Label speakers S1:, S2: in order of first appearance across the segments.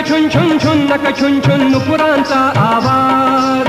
S1: छुन छुन छुन्नक छुन छुन नुपुरांचा आवाज.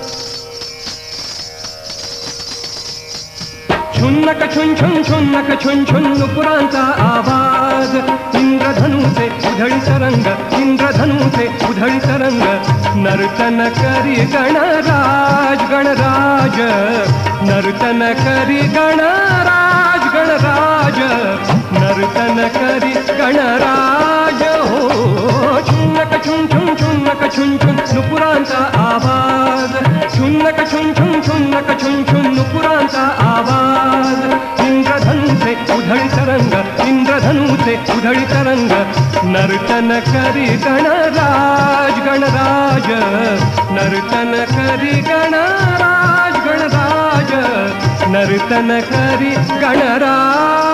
S1: छुन्नक छुन छुन छुन्नक छुन छुन नुपुरांचा आवाज. इंद्रधनुचे उधळीत रंग, इंद्रधनुचे उधळीत रंग. नर्तन करी गणराज गणराज, नर्तन करी गणराज गणराज, नर्तन करी गणराज. हो छुन्नक छुन छुन छुन्नक छुन छुन नुपुरांचा आवाज. छुन्नक छुन छुन छुन्नक छुन छुन नुपुरांचा आवाज. इंद्रधनुचे उधळीत रंग, इंद्रधनुचे उधळीत रंग. नर्तन करी गणराज गणराज, नर्तन करी गणराज गणराज, नर्तन करी गणराज.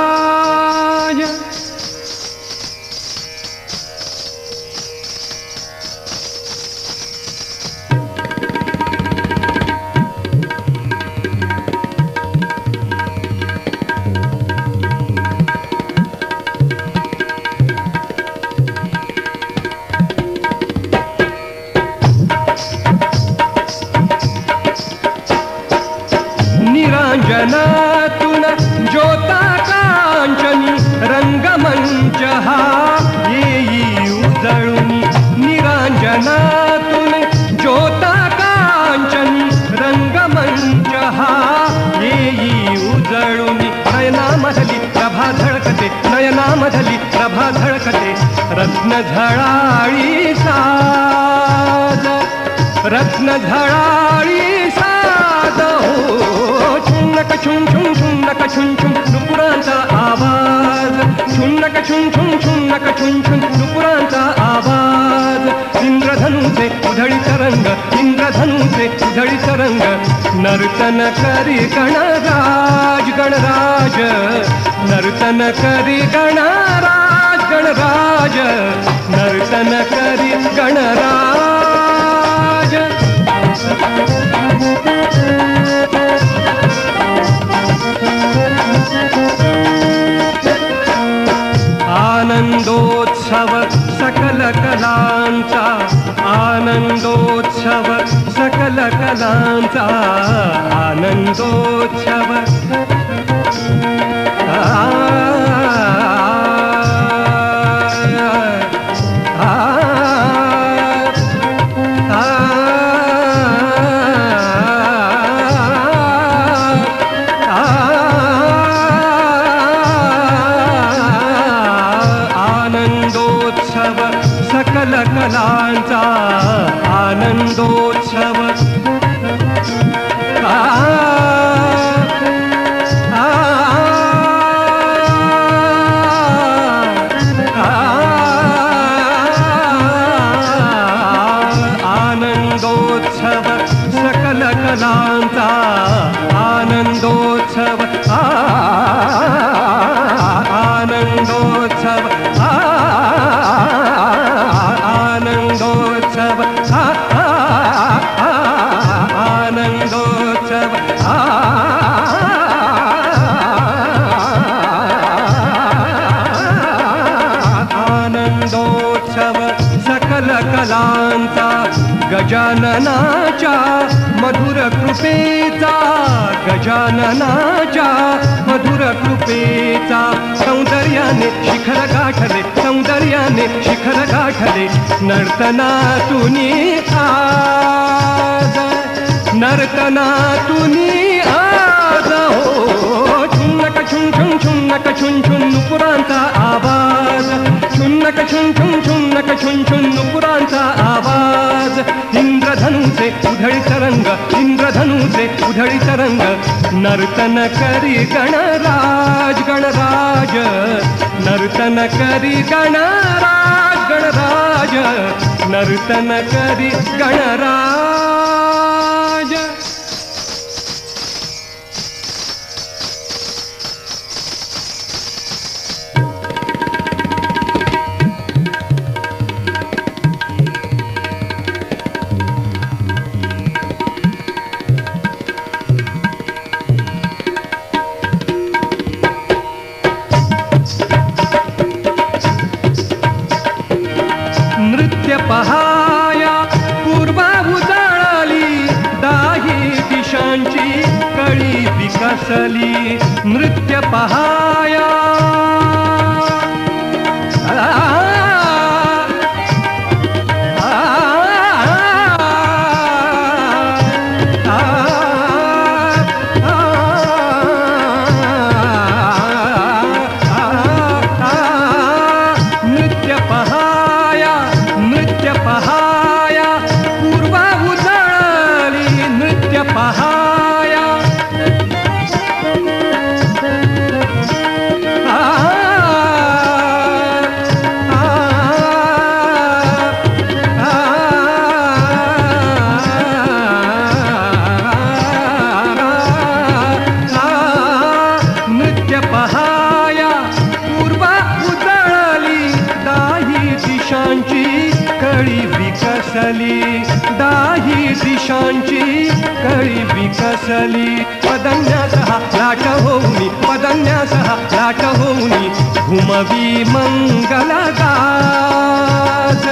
S1: निरांजनातून ज्योता कांचनी रंगमंच हा येई उजळूनी. निरांजनातून ज्योता कांचनी रंगमंच हा येई उजळूनी. नयनामधली प्रभा झळकते, नयनामधली प्रभा झळकते. रत्न झळाळी साज, रत्न झळाळी साज. हो छुन्नक छुन छुन छुन्नक छुन छुन नुपुरांचा आवाज. छुन्नक छुन छुन छुन्नक छुन छुन नुपुरांचा आवाज. इंद्रधनुचे उधळीत रंग, इंद्रधनुचे उधळीत रंग. नर्तन करी गणराज गणराज, नर्तन करी गणराज गणराज, नर्तन करी गणराज. आनंदोत्सव सकल कलांचा, आनंदोत्सव सकल कलांचा. आनंदोत्सव सकल कलांचा. आनंदोत्सव आनंदोत्सव सकल कलांचा. आनंदोत्सव आनंदोत्सव आनंदोत्सव आनंदोत्सव आनंदोत्सव सकल कलांचा. गजाननाच्या मधुर कृपेचा, गजाननाच्या मधुर कृपेचा. सौंदर्याने शिखर गाठले, सौंदर्याने शिखर गाठले. नर्तनातुनी आज, नर्तनातुनी आज. हो छुन्नक छुन छुन छुन्नक छुन छुन नुपुरांचा आवाज. छुन्नक छुन छुन छुन्नक छुन छुन नुपुरांचा आवाज. इंद्रधनुचे उधळीत रंग, इंद्रधनुचे उधळीत रंग. नर्तन करी गणराज गणराज, नर्तन करी गणराज गणराज, नर्तन करी गणराज. पहाया पूर्वा उजाळली दाही दिशांची कळी विकसली नृत्य पहाया दाही दिशांची कळी विकसली पदन्यासह लाट होऊनी पदन्यासह लाट होऊनी घुमवी मंगल गाज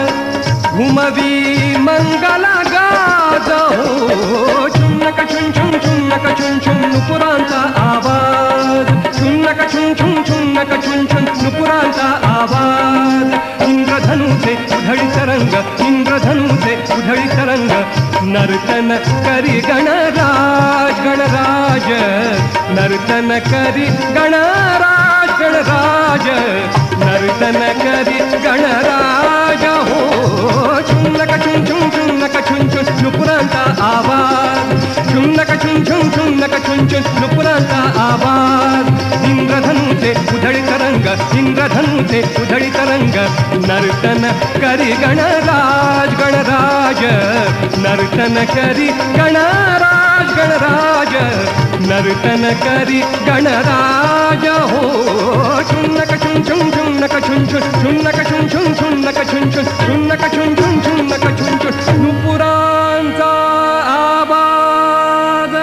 S1: घुमवी मंगल गाज हो चुन्नक छुन छुन चुन्नक छुन छुन नुपुरांचा आवाज चुन्नक छुन छुन चुन्नक छुन छुन नुपुरांचा आवाज इंद्रधनुचे उधळी तरंग इंद्रधनुचे उधळी तरंग नर्तन करी गणराज गणराज नर्तन करी गणराज गणराज नर्तन करी गणराज हो चुन्नक छुन छुन चुन्नक छुन छुन नुपुरांचा आवाज चुन्नक छुन छुन चुन्नक छुन छुन नुपुरांचा आवाज इंद्रधनुचे उधळी तरंग इंद्रधनुचे उधळी तरंग नर्तन करी गणराज गणराज नर्तन करी गणराज गणराज नर्तन करी गणराज हो चुन्नक छुन छुन चुन्नक छुन छुन चुन्नक छुन छुन चुन्नक छुन छुन चुन्नक छुन छुन चुन्नक छुन छुन नुपुरांचा आवाज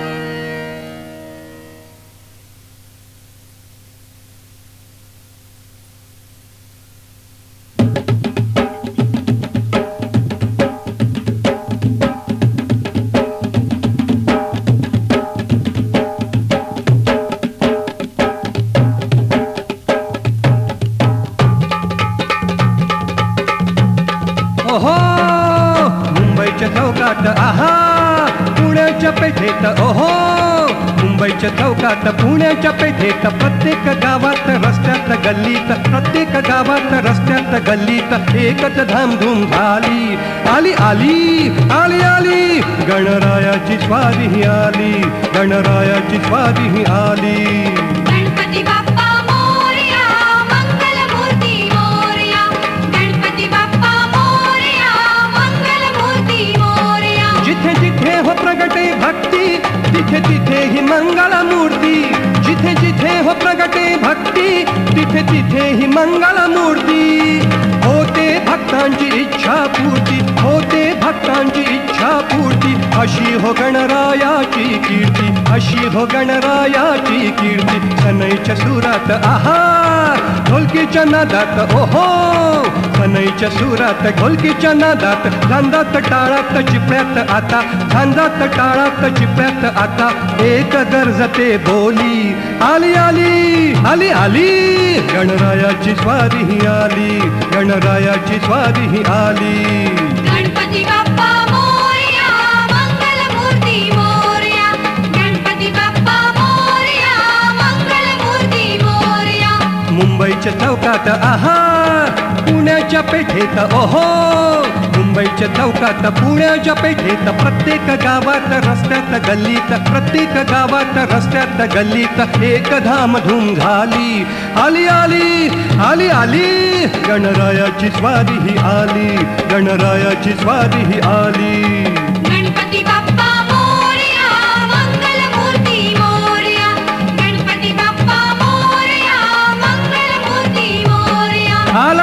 S1: ओहो मुंबईच्या चौकात आहा पुण्याच्या पेठेत ओहो मुंबईच्या चौकात पुण्याच्या पेठेत प्रत्येक गावात रस्त्यात गल्लीत प्रत्येक गावात रस्त्यात गल्लीत एकच धामधूम झाली आली आली आली आली गणरायाची स्वारी ही आली गणरायाची स्वारी ही आली
S2: गणपती बाप्पा मोरया मंगलमूर्ती मोरया गणपती बाप्पा मोरया मंगलमूर्ती मोरया
S1: जिथे जिथे हो प्रगटे भक्ती तिथे तिथे ही मंगल मूर्ती जिथे जिथे हो प्रगटे भक्ती तिथे तिथे ही मंगल मूर्ती होते भक्तांची इच्छा पूर्ती होते भक्तांची इच्छा पूर्ती अशी हो गणरायाची कीर्ती अशी हो गणरायाची कीर्ती सनईच्या सुरात आहा ढोलकीच्या नादात ओहो सनईच्या सुरात ढोलकीच्या नादात झांजात टाळात चिपळ्यात आता झांजात टाळात चिपळ्यात आता एक गरजते बोली आली आली आली आली गणरायाची स्वारी ही आली गणरायाची स्वारी ही आली
S2: गणपती बाप्पा मोरया मंगलमूर्ती मोरया गणपती बाप्पा मोरया मंगलमूर्ती मोरया
S1: मुंबईच्या चौकात आहा पुण्याच्या पेठेत ओहो मुंबईच्या चौकात पुण्याच्या पेठेत प्रत्येक गावात रस्त्यात गल्लीत प्रत्येक गावात रस्त्यात गल्लीत एक धामधूम झाली आली आली आली आली गणरायाची स्वारी ही आली गणरायाची स्वारी ही आली
S2: गणपती बाप्पा मोरया मंगलमूर्ती मोरया गणपती बाप्पा मोरया मंगलमूर्ती मोरया
S1: आला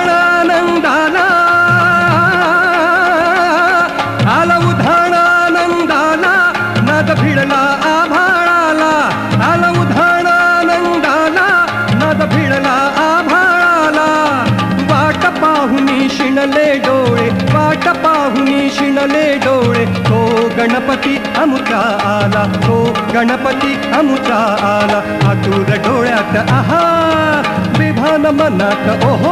S1: उधाणानंदाला आला उधाणानंदाला नाद भिडला आभाळाला आला उधाणानंदाला नाद भिडला आभाळाला वाट पाहुनी शिणले डोळे वाट पाहुनी शिणले डोळे तो गणपती अमुचा आला तो गणपती अमुचा आला आतुर डोळ्यात आहा बेभान मनात ओहो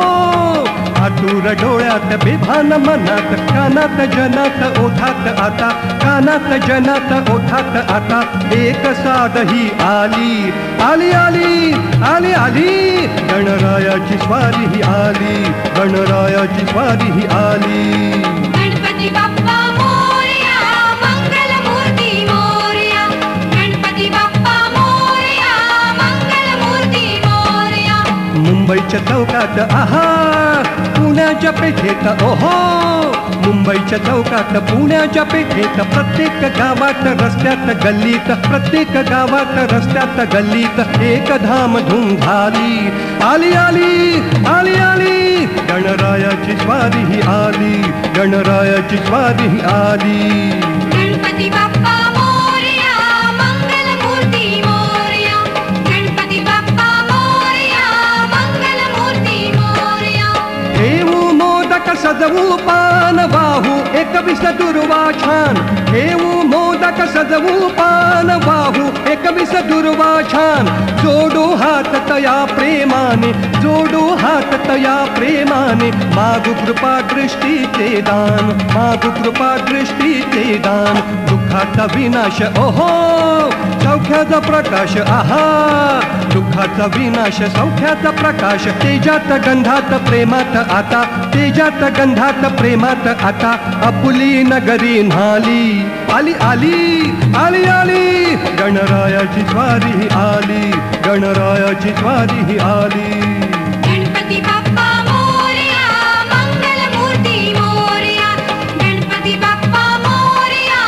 S1: आतुर डोळ्यात बेभान मनात कानात जनात ओठात आता कानात जनात ओठात आता एक साधही आली आली आली आली आली गणरायाची स्वारी ही आली गणरायाची स्वारी ही आली
S2: गणपती बाप्पा मोरया मंगलमूर्ती मोरया गणपती बाप्पा मोरया मंगलमूर्ती मोरया
S1: मुंबईच्या चौकात आहा पुण्याच्या पेठेत ओहो मुंबईच्या चौकात पुण्याच्या पेठेत प्रत्येक गावात रस्त्यात गल्लीत प्रत्येक गावात रस्त्यात गल्लीत एक धामधूम झाली आली आली आली आली गणरायाची स्वारी ही आली गणरायाची स्वारी ही आली
S2: गणपती बाप्पा मोरया मंगलमूर्ती मोरया गणपती बाप्पा मोरया मंगलमूर्ती मोरया
S1: ठेवू मोदक सजवू पान वाहू एकविस दुर्वा छान ठेवू मोदक सजवू पान वाहू एकविस दुर्वा छान जोडू हात तया प्रेमाने जोडू हात तया प्रेमाने मागू कृपा दृष्टीचे दान मागू कृपा दृष्टीचे दान दुःखाचा विनाश ओहो सौख्याचा प्रकाश आहा दुःखाचा विनाश सौख्याचा प्रकाश तेजात गंधात प्रेमात आता तेजात गंधात प्रेमात आता आपुली नगरी न्हाली आली आली आली आली गणरायाची स्वारी ही आली गणरायाची स्वारी ही आली
S2: गणपती बाप्पा मोरया मंगलमूर्ती मोरया गणपती बाप्पा मोरया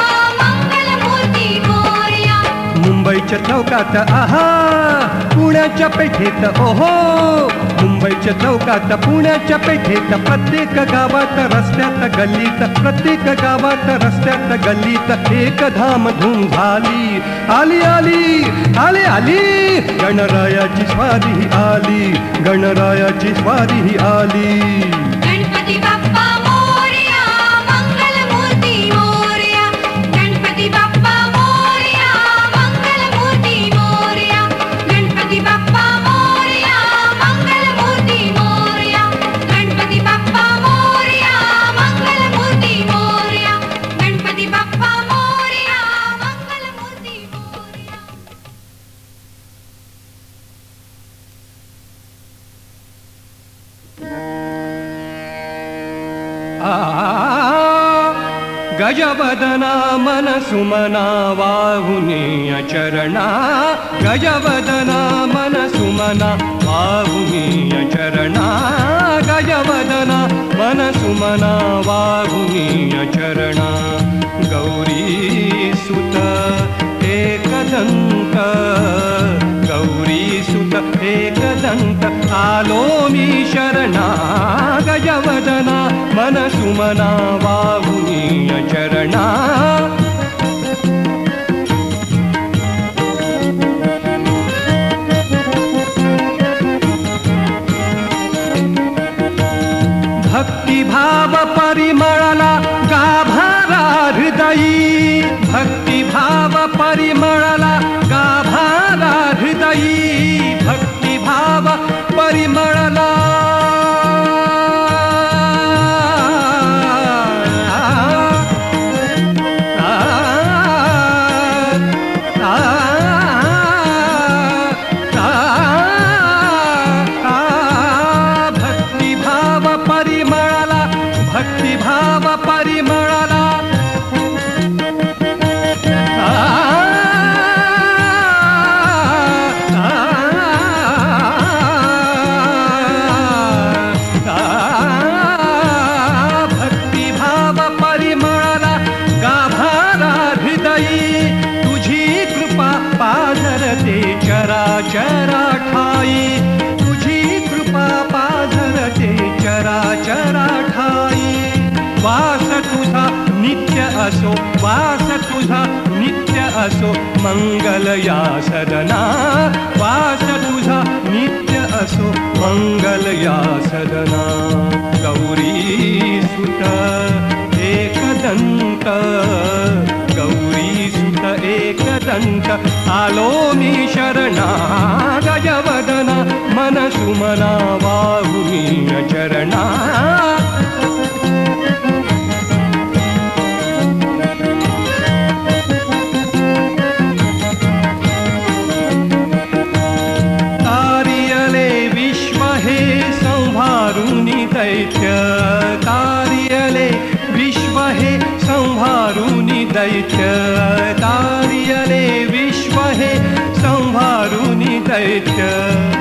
S2: मंगलमूर्ती मोरया
S1: मुंबईच्या चौकात आहा पुण्याच्या पेठेत ओहो मुंबईच्या चौकात पुण्याच्या पेठेत प्रत्येक गावात रस्त्यात गल्लीत प्रत्येक गावात रस्त्यात गल्लीत एक धामधूम झाली आली आली आली आली गणरायाची स्वारी ही आली गणरायाची स्वारी ही आली
S2: गणपती बाप्पा मोरया मंगलमूर्ती मोरया गणपती बाप्पा मोरया मंगलमूर्ती मोरया गणपती बाप्पा मोरया मंगलमूर्ती मोरया गणपती बाप्पा मोरया मंगलमूर्ती मोरया गणपती बाप्पा मोरया मंगलमूर्ती मोरया
S1: गजवदना मनसुमना वाहुनी चरणा गजवदना मनसुमना वाहुनी चरणा गजवदना मनसुमना वाहुनी चरणा गौरी सुत एकदंत गौरी सुत एकदंत आलो मी शरणा गजवदना मनसुमना वाहुनी चरणा भक्तिभाव परिमळला गाभारा हृदयी भक्तिभाव परिमळला गाभारा हृदयी भक्तिभाव परिमळला भक्तिभाव परिमळला भक्तिभाव परिमळला गाभारा हृदयी तुझी कृपा पाझरते चराचरा ठाई तुझी कृपा पाझरते चराचरा ठाई वास तुझा नित्य असो वास तुझा नित्य असो मंगल या सदना वास तुझा नित्य असो मंगल या सदना गौरी सुत एकदंत गौरी सुत एकदंत आलो मी शरणा गजवदना मनसुमना वाहुनी चरणा दैत्य तारियले विश्व हे संभारुनी दैत्य तारियले विश्व हे संभारुनी दैत्य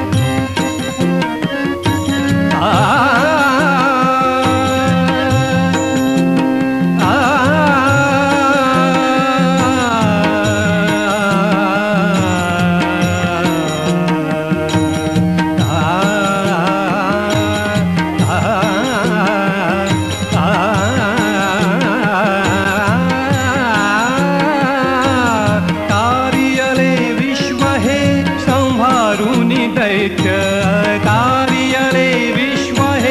S1: तारियले विश्व हे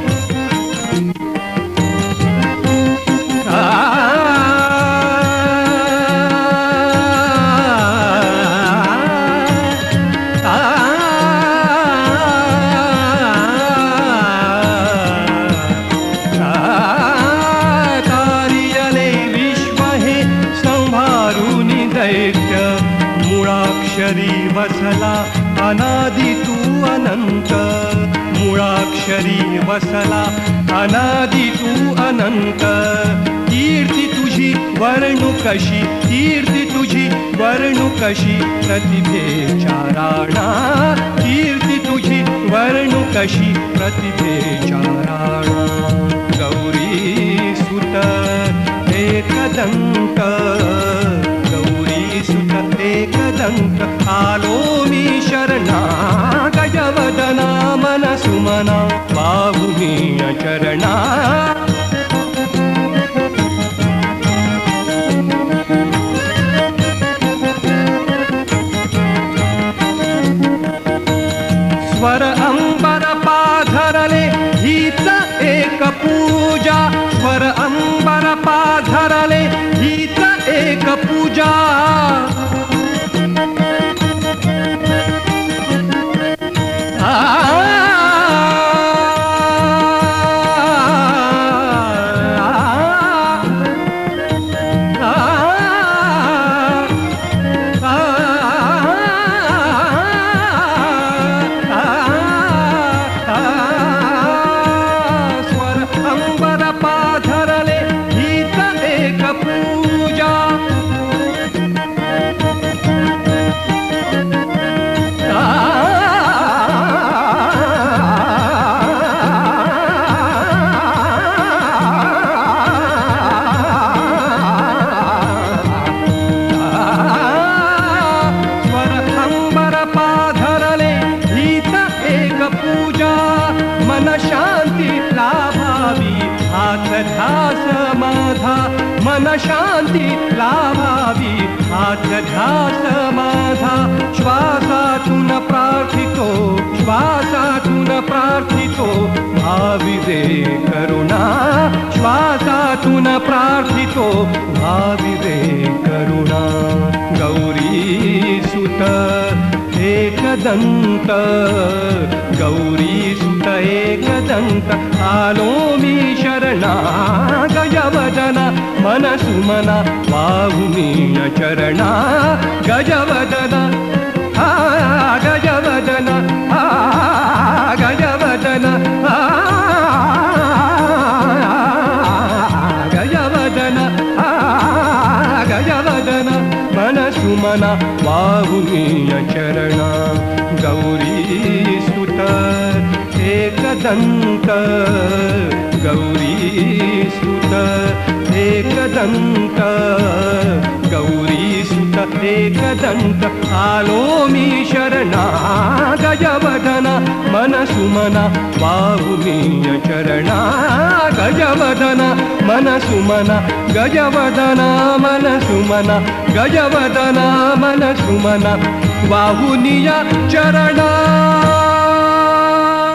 S1: तारियले विश्व हे संभारुनी दैत्य मुळाक्षरी बसला अनादि तू अनंत मुळाक्षरी वसला अनादि तू अनंत कीर्ती तुझी वर्णु कशी कीर्ती तुझी वर्णु कशी प्रतिभेच्या राणा कीर्ती तुझी वर्णु कशी प्रतिभेच्या राणा गौरी सुत एकदंत गौरी सुत एकदंत आलो मी शरणा गजवदना मनसुमना बाहुनी चरणा स्वर अंबर पाधरले हीच एक पूजा स्वर अंबर पाधरले हीच एक पूजा ध्यास माझा मन शांती लाभावी हात ध्यास माझा श्वासातून प्रार्थितो श्वासातून प्रार्थितो भावी दे करुणा श्वासातून प्रार्थितो भावी दे करुणा गौरी सुत एकदंत गौरी सुत एकदंत आलो मी शरणा गजवदना मनसुमना वाहुनी चरणा गजवदना गजवदना गजवदना गजवदना गजवदना मनसुमना वाहुनी चरणा गौरी सुत एकदंत गौरी सुत एकदंत गौरी सुत एकदंत आलो मी शरणा गजवदना मनसुमना वाहुनी चरणा गजवदना मनसुमना गजवदना मनसुमना गजवदना मनसुमना वाहुनिया चरणा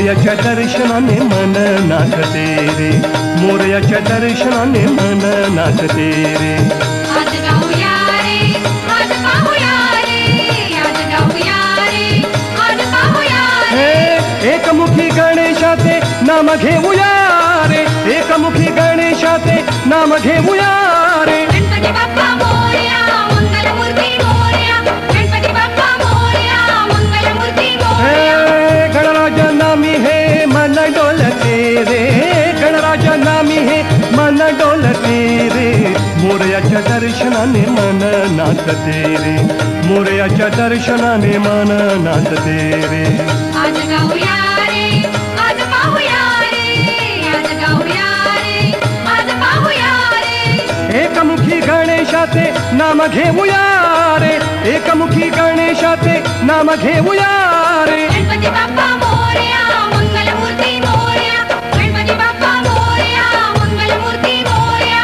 S1: मोरयाच्या दर्शनाने मन नाचते रे, मोरयाच्या दर्शनाने मन नाचते रे.
S2: आज गाऊया रे, आज पाहूया रे, आज गाऊया रे, आज पाहूया रे.
S1: हे एकमुखी गणेशाचे नाम घेऊया रे, एकमुखी गणेशाचे नाम घेऊया रे.
S2: गणपती बाप्पा मोरया, मंगलमूर्ती मोरया, गणपती बाप्पा मोरया, मंगलमूर्ती मोरया.
S1: गणराजा नामी हे मन डोलते रे, गणराजा नामी हे मन डोलते रे. मोरयाच्या दर्शनाने मन नाचते रे, मोरयाच्या दर्शनाने मन नाचते रे.
S2: आज गाऊया रे, आज पाहूया रे, आज गाऊया रे, आज पाहूया रे.
S1: एकमुखी गणेशाचे नाम घेऊया रे, एकमुखी गणेशाचे नाम घेऊया रे.
S2: गणपती बाप्पा मोरया, मंगलमूर्ती मोरया, गणपती बाप्पा मोरया, मंगलमूर्ती मोरया.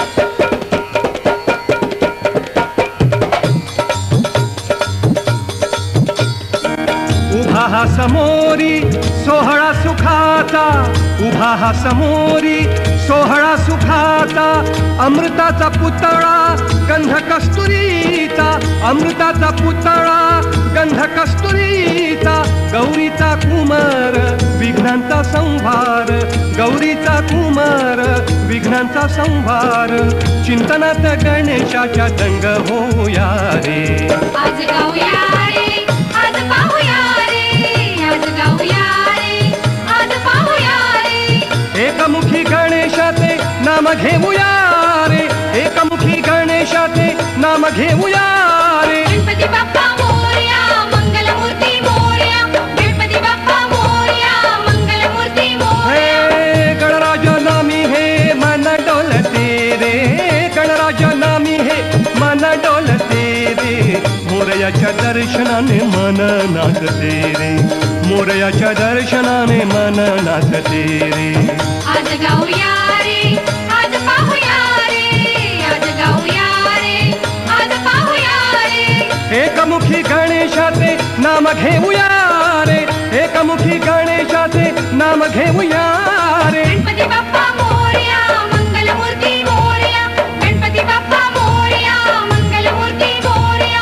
S1: उभा हा समोरी सोहळा सुखाचा, उभा हा समोरी सोहळा सुखाचा. अमृताचा पुतळा गंध कस्तुरीचा, अमृताचा पुतळा गंध कस्तुरीचा. गौरीचा कुमार विघ्नांचा संहार, गौरीचा कुमार विघ्नांचा संहार. चिंतनात गणेशाच्या दंग होऊया रे.
S2: आज गाऊया रे, आज पाहूया रे, आज गाऊया रे, आज पाहूया रे.
S1: एकमुखी गणेशाचे नाम घेऊया रे, एकमुखी गणेशाचे नाम घेऊया रे.
S2: गणपती बाप्पा मोरया, मंगलमूर्ती मोरया, गणपती बाप्पा मोरया, मंगलमूर्ती मोरया.
S1: गणराजा नामी हे मन डोलते रे, गणराजा नामी हे मन डोलते रे. मोरयाच्या दर्शनाने मन नाचते रे, मोरयाच्या दर्शनाने मन नाचते रे.
S2: आज गाऊया रे, आज पाहूया रे, आज गाऊया रे, आज पाहूया रे.
S1: एकमुखी गणेशाचे नाम घेऊया रे, एकमुखी गणेशाचे नाम घेऊया रे.
S2: गणपती बाप्पा मोरया, मंगलमूर्ती मोरया, गणपती बाप्पा मोरया, मंगलमूर्ती मोरया.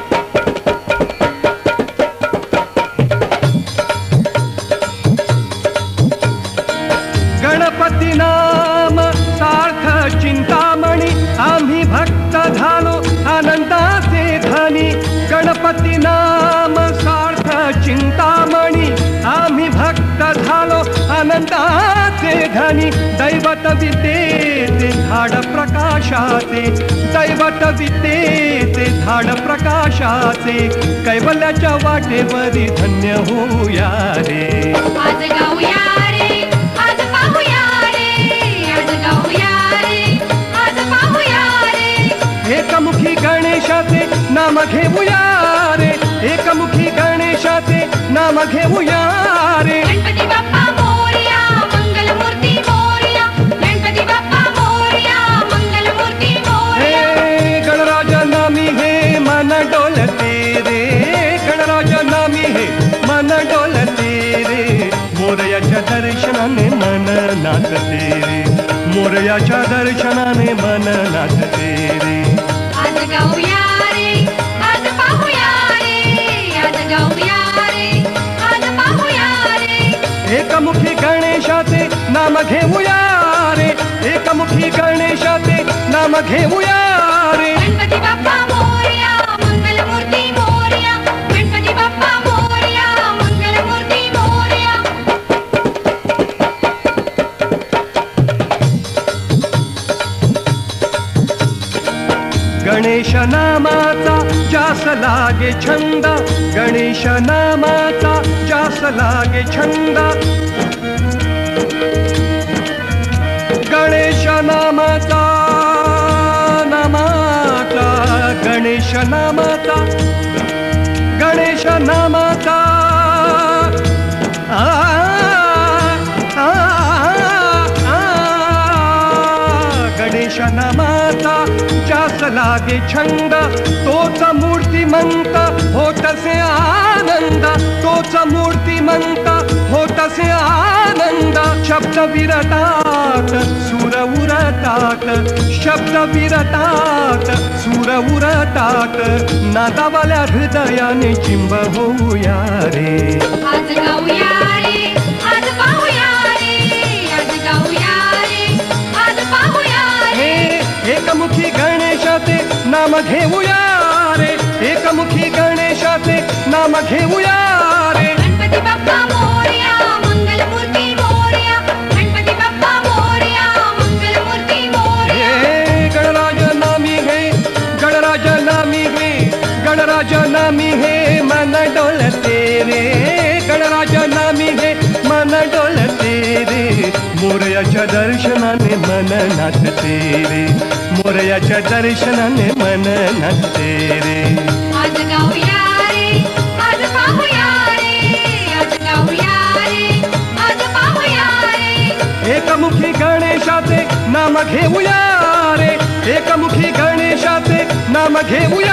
S1: गणपती नाम सार्थ चिंतामणी, आम्ही भक्त झालो आनंदाचे धनी. गणपती नाम सार्थ चिंतामणी, आम्ही भक्त झालो आनंदाचे धनी. दैवत विद्येचे झाड प्रकाशाचे, दैवत विद्येचे झाड प्रकाशाचे. कैवल्याच्या वाटेवरी धन्य होऊया रे.
S2: आज गाऊया रे, आज पाहूया रे, आज गाऊया रे, आज पाहूया रे.
S1: एकमुखी गणेशाचे नाम घेऊया रे, एकमुखी गणेशाचे नाम घेऊया रे.
S2: गणपती बाप्पा मोरया, मंगलमूर्ती मोरया, गणपती बाप्पा मोरया, मंगलमूर्ती मोरया.
S1: गणराजा नामी हे मन डोलते रे, गणराजा नामी हे मन डोलते रे. मोरयाच्या दर्शनाने मन नाचते रे, मोरयाच्या दर्शनाने मन नाचते रे.
S2: आज गाऊया रे, आज पाहूया रे, आज गाऊया रे, आज पाहूया रे.
S1: एकमुखी गणेशाचे नाम घेऊया रे, एकमुखी गणेशाचे नाम घेऊया रे.
S2: गणपती बाप्पा मोरया, मंगलमूर्ती मोरया, गणपती बाप्पा मोरया, मंगलमूर्ती मोरया.
S1: गणेश नामाचा जास लागे छंद, गणेश नामाचा जास लागे छंद. गणेश नामाचा नामाचा, गणेश नामाचा, गणेश नामाचा. गणेश दर्शनामाचा जास लागे छंद तोच मूर्तिमंत होतसे आनंद तोच मूर्तिमंत होतसे आनंद शब्द विरतात सूर उरतात शब्द विरतात सूर उरतात नादावाल्या हृदयाने चिंब होऊया रे
S2: आज गाऊया रे आज पाहूया रे आज गाऊया रे आज पाहूया रे
S1: एकमुखी गणेशाचे नाम घेऊया रे एकमुखी गणेशाचे नाम घेऊया रे
S2: गणपती बाप्पा मोरया मंगलमूर्ती मोरया गणपती बाप्पा मोरया मंगलमूर्ती मोरया
S1: गणराज नामी हे गणराज नामी हे गणराज नामी हे मन डोलते रे गणराज नामी हे मन डोलते रे मोरयाच्या दर्शनाने मन नाचते रे मोरयाच्या दर्शनाने मन नाचते रे
S2: आज गाऊया रे आज पाहूया रे आज गाऊया रे आज पाहूया रे
S1: एकमुखी गणेशाचे नाम घेऊया रे एकमुखी गणेशाचे नाम घेऊया